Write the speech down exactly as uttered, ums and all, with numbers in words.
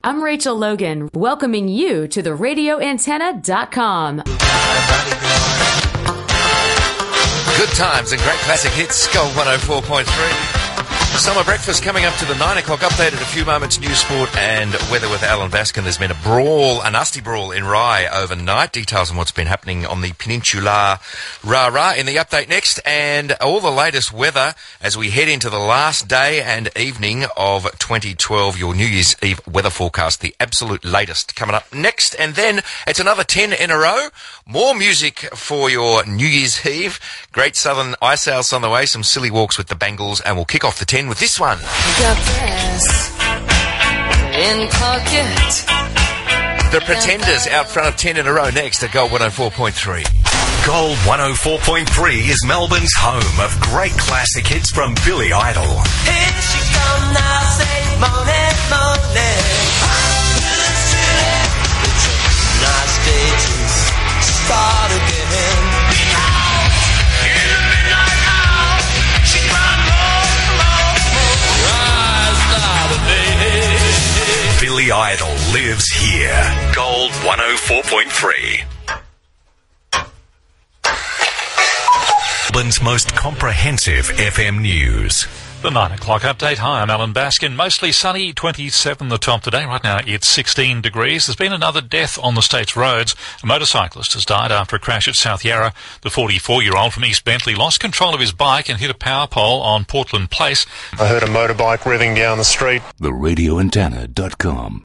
I'm Rachel Logan, welcoming you to the radio antenna dot com. Good times and great classic hits, Gold one oh four point three. Summer breakfast coming up to the nine o'clock update in a few moments. News, sport and weather with Alan Baskin. There's been a brawl, a nasty brawl in Rye overnight. Details on what's been happening on the Peninsula Rah-Rah in the update next, and all the latest weather as we head into the last day and evening of twenty twelve. Your New Year's Eve weather forecast, the absolute latest, coming up next. And then it's another ten in a row. More music for your New Year's Eve. Great Southern Ice House on the way, some silly walks with the Bangles, and we'll kick off the ten with this one. The Pretenders out front of ten in a row next at Gold one oh four point three. Gold one oh four point three is Melbourne's home of great classic hits from Billy Idol. Here she come now, say morning, morning. It's a nice day to start again. Billy Idol lives here. Gold one oh four point three. Melbourne's most comprehensive F M news. The nine o'clock update. Hi, I'm Alan Baskin. Mostly sunny, twenty-seven the top today. Right now it's sixteen degrees. There's been another death on the state's roads. A motorcyclist has died after a crash at South Yarra. The forty-four-year-old from East Bentley lost control of his bike and hit a power pole on Portland Place. I heard a motorbike revving down the street. the radio antenna dot com